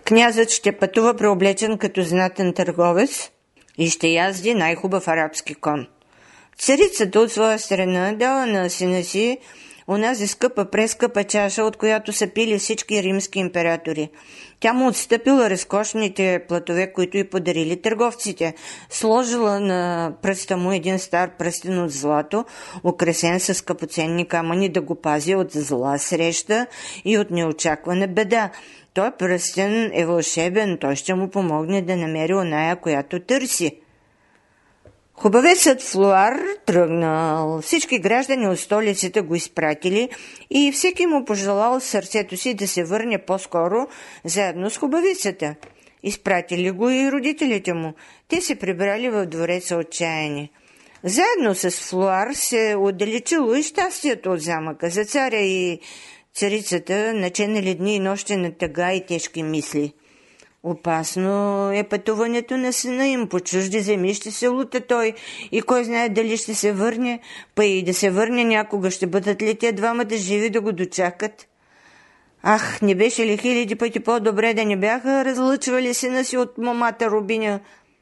Князът ще пътува преоблечен като знатен търговец и ще язди най-хубав арабски кон. Царицата от своя страна дала на сина си онази скъпа, прескъпа чаша, от която са пили всички римски императори. Тя му отстъпила разкошните платове, които й подарили търговците. Сложила на пръста му един стар пръстен от злато, украсен с скъпоценни камъни, да го пази от зла среща и от неочаквана беда. Той пръстен е вълшебен, той ще му помогне да намери оная, която търси. Хубавецът Флуар тръгнал. Всички граждани от столицата го изпратили и всеки му пожелал сърцето си да се върне по-скоро заедно с хубавицата. Изпратили го и родителите му. Те се прибрали в двореца отчаяни. Заедно с Флуар се отдалечило и щастието от замъка. За царя и царицата начинали дни и нощи на тъга и тежки мисли. Опасно е пътуването на сина им, по чужди земи ще се лута той и кой знае дали ще се върне, па и да се върне някога, ще бъдат ли те двамата живи да го дочакат? Ах, не беше ли хиляди пъти по-добре да не бяха разлъчвали сина си от момата Рубиня?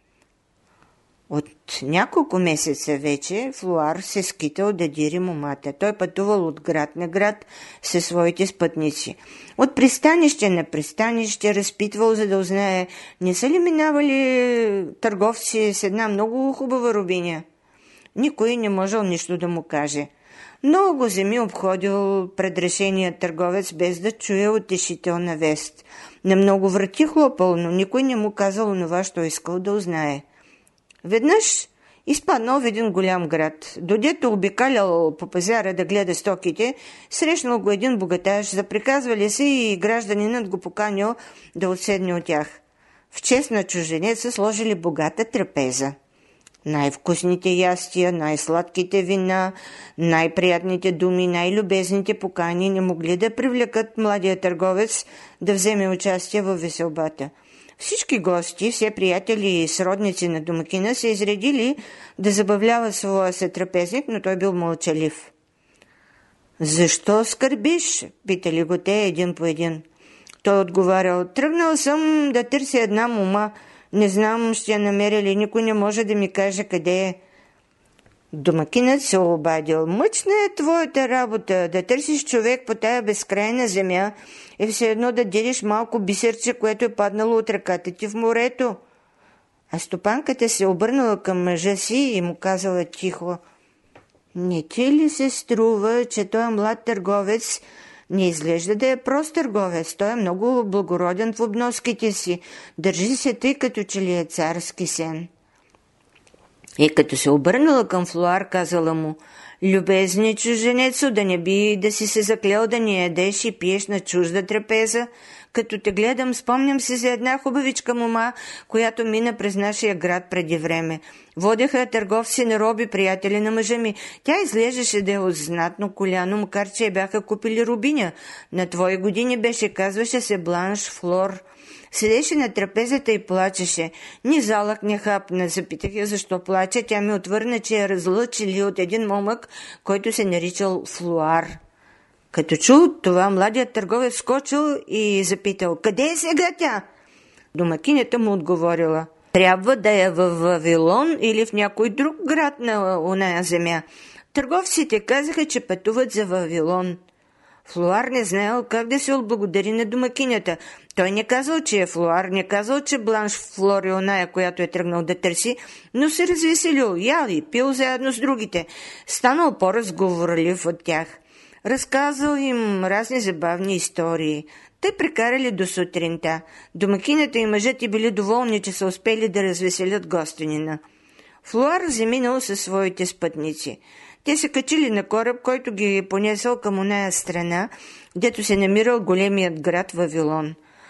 От няколко месеца вече Флуар се скитал да дири момата. Той пътувал от град на град със своите спътници. От пристанище на пристанище разпитвал, за да узнае, не са ли минавали търговци с една много хубава Рубиня. Никой не можел нищо да му каже. Много земи обходил предрешения търговец, без да чуе утешителна вест. На много врати хлопал, но никой не му казал онова, що искал да узнае. Веднъж изпаднал в един голям град. Додето обикалял по пазара да гледа стоките, срещнал го един богаташ, заприказвали се и гражданинът го поканил да отседне от тях. В чест на чужденеца сложили богата трапеза. Най-вкусните ястия, най-сладките вина, най-приятните думи, най-любезните покани не могли да привлекат младия търговец да вземе участие във веселбата. Всички гости, все приятели и сродници на домакина се изредили да забавляват своя сътрапезник, но той бил мълчалив. «Защо скърбиш?» питали го те един по един. Той отговарял: «Тръгнал съм да търся една мома. Не знам, ще я намеря ли, никой не може да ми каже къде е». Домакинът се обадил: «Мъчна е твоята работа, да търсиш човек по тая безкрайна земя е все едно да дириш малко бисерче, което е паднало от ръката ти в морето». А стопанката се обърнала към мъжа си и му казала тихо: «Не ти ли се струва, че той млад търговец не изглежда да е прост търговец? Той е много благороден в обноските си, държи се тъй като че ли е царски сен». И като се обърнала към Флуар, казала му: «Любезни чужденецо, да не би да си се заклел да не ядеш и пиеш на чужда трапеза? Като те гледам, спомням се за една хубавичка мома, която мина през нашия град преди време. Водеха търговци на роби, приятели на мъжа ми. Тя изглеждаше да е от знатно коляно, макар че я бяха купили Рубиня. На твои години беше, казваше се Бланш Флор. Седеше на трапезата и плачеше. Ни залък не хапна. Запитах я защо плаче. Тя ми отвърна, че я разлъчили от един момък, който се наричал Флуар». Като чул това, младият търговец скочил и запитал: «Къде е сега тя?» Домакинята му отговорила: «Трябва да е в Вавилон или в някой друг град на оная земя. Търговците казаха, че пътуват за Вавилон». Флуар не знаел как да се отблагодари на домакинята. Той не казал, че е Флуар, не казал, че Бланш Флор е оная, която е тръгнал да търси, но се развеселил, ял и пил заедно с другите. Станал по-разговорлив от тях. Разказал им разни забавни истории. Те прекарали до сутринта. Домакинята и мъжът и били доволни, че са успели да развеселят гостенина. Флуар заминал със своите спътници. Те се качили на кораб, който ги понесъл към оная страна, дето се намирал големият град Вавилон.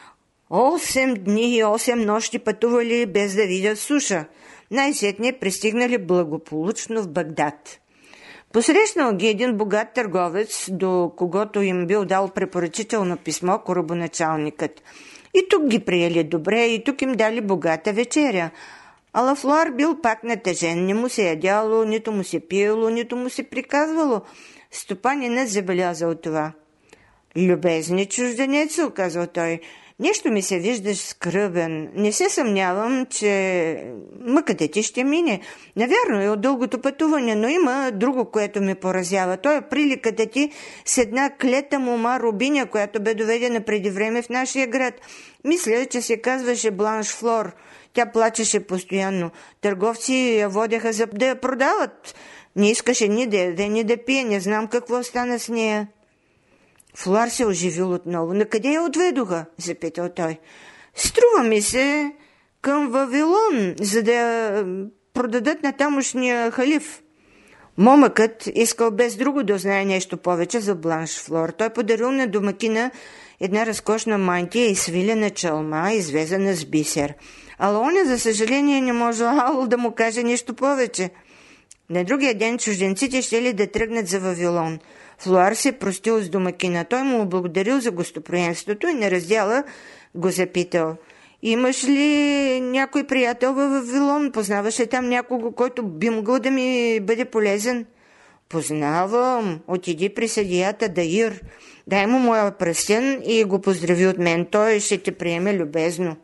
8 дни и 8 нощи пътували без да видят суша. Най-сетне пристигнали благополучно в Багдад. Посрещнал ги един богат търговец, до когото им бил дал препоръчително писмо корабоначалникът. И тук ги приели добре, и тук им дали богата вечеря. Ала Флуар бил пак натъжен, не му се ядяло, нито му се пиело, нито му се приказвало. Стопанинът забелязал това. «Любезни чужденецо», казал той, Нещо ми се виждаш скръбен. Не се съмнявам, че мъката ти ще мине. Навярно е от дългото пътуване, но има друго, което ме поразява. То е приликата ти с една клета мома Рубиня, която бе доведена преди време в нашия град. Мисля, че се казваше Бланш Флор. Тя плачеше постоянно. Търговци я водеха за да я продават. Не искаше ни да яде, ни да пие. Не знам какво стана с нея. Флуар се оживил отново. Накъде я отведоха? Запитал той. Струва ми се към Вавилон, за да я продадат на тамошния халиф. Момъкът искал без друго да знае нещо повече за Бланш Флор. Той подарил на домакина една разкошна мантия и свилена чалма, извезена с бисер. Ала оня, за съжаление, не можел да му каже нищо повече. На другия ден чужденците щели да тръгнат за Вавилон. Флуар се простил с домакина. Той му благодарил за гостоприемството и на раздяла го запитал. Имаш ли някой приятел във Вавилон? Познаваш ли там някого, който би могъл да ми бъде полезен? Познавам. Отиди при съдията Даир. Дай му моя пръстен и го поздрави от мен. Той ще те приеме любезно.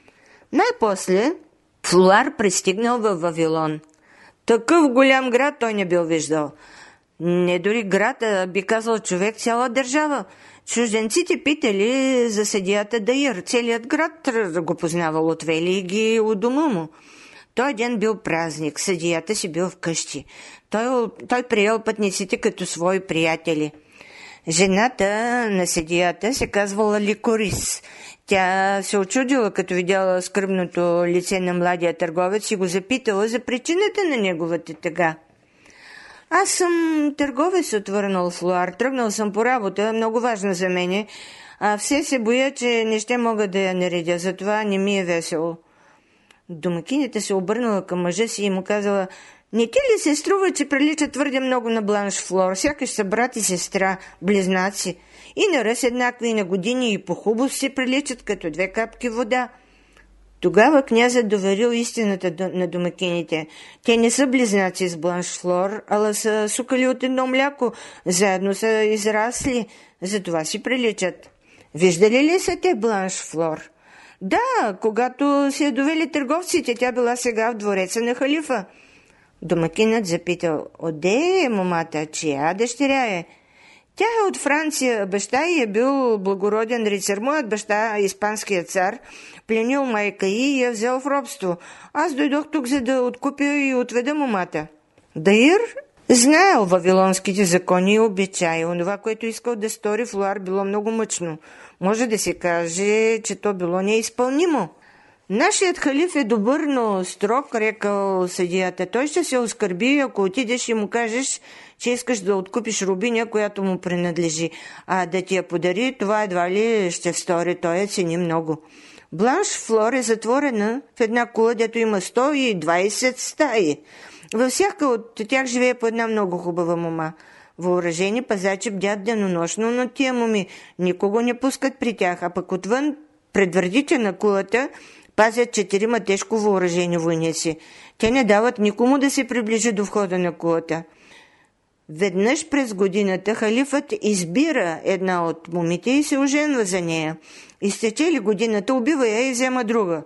Най-после Флуар пристигнал във Вавилон. Такъв голям град той не бил виждал. Не дори град, а би казал човек, цяла държава. Чужденците питали за съдията Даир. Целият град го познавал от Вели и ги у дома му. Той ден бил празник, съдията си бил вкъщи. Той приел пътниците като свои приятели. Жената на съдията се казвала Ликорис. Тя се очудила, като видяла скръбното лице на младия търговец и го запитала за причината на неговата тъга. Аз съм търговец, отвърнал Флуар. Тръгнал съм по работа, много важна за мене, а все се боя, че не ще мога да я наредя, затова не ми е весело. Домакинята се обърнала към мъжа си и му казала: не ти ли се струва, че прилича твърде много на Бланш Флор? Сякаш са брат и сестра, близнаци. И на ръст еднакви, и на години, и по хубост се приличат като две капки вода. Тогава князът доверил истината на домакините. Те не са близнаци с Бланш Флор, ала са сукали от едно мляко. Заедно са израсли, затова си приличат. Виждали ли са те Бланш Флор? Да, когато се довели търговците, тя била сега в двореца на халифа. Домакинът запитал: оде е момата, чия дъщеря е? Тя е от Франция. Баща й е бил благороден рицар. Моят баща, испанският цар, пленил майка й и я взел в робство. Аз дойдох тук, за да откупя и отведа момата. Даир знаел вавилонските закони и обичаи. Онова, което искал да стори Флуар, било много мъчно. Може да се каже, че то било неизпълнимо. Нашият халиф е добър, но строг, рекал съдията. Той ще се оскърби, ако отидеш и му кажеш, че искаш да откупиш рубиня, която му принадлежи. А да ти я подари, това едва ли ще стори. Той я цени много. Бланш Флор е затворена в една кула, дето има 120 стаи. Във всяка от тях живее по една много хубава мома. Въоръжени пазачи бдят денонощно над тия моми. Никого не пускат при тях, а пък отвън, пред вратите на кулата, пазят 4 тежко въоръжени войници. Те не дават никому да се приближи до входа на кулата. Веднъж през годината халифът избира една от момите и се оженва за нея. Изтече ли годината, убива я и взема друга.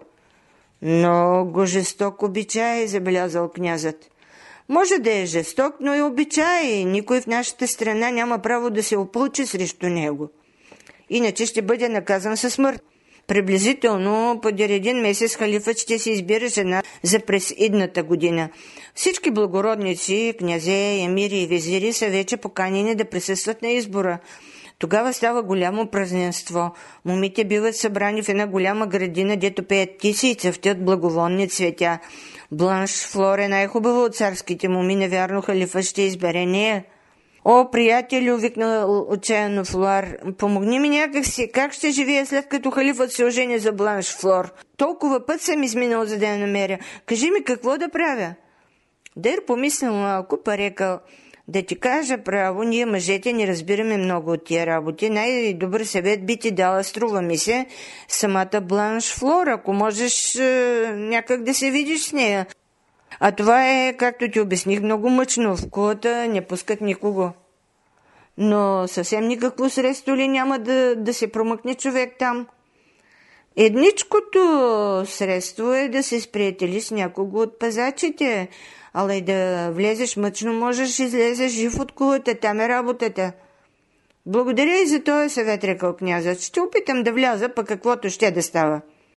Много жесток обичай, забелязал князът. Може да е жесток, но и обичай. Никой в нашата страна няма право да се опълчи срещу него. Иначе ще бъде наказан със смърт. Приблизително подир 1 месец халифът ще се избира жена за през идната година. Всички благородници, князе, емири и везири са вече поканени да присъстват на избора. Тогава става голямо празненство. Момите биват събрани в една голяма градина, дето пеят птици и цъфтят благовонни цветя. Бланш Флор е най-хубава от царските моми, невярно халифът ще избере нея. О, приятелю, викнал отчаяно Флуар, помогни ми някакси, как ще живея след като халифът се ожени за Бланш Флор? Толкова път съм изминал, за да я намеря. Кажи ми какво да правя? Дър помислил малко, па рекал: да ти кажа право, ние мъжете не разбираме много от тия работи. Най-добър съвет би ти дала, струва ми се, самата Бланш Флор, ако можеш някак да се видиш с нея. А това е, както ти обясних, много мъчно. В кулата не пускат никого. Но съвсем никакво средство ли няма да се промъкне човек там? Едничкото средство е да се сприятели с някого от пазачите, ала и да влезеш мъчно, можеш излезеш жив от кулата, там е работата. Благодаря и за този съвет, рекал князът. Ще опитам да вляза, пък каквото ще да става.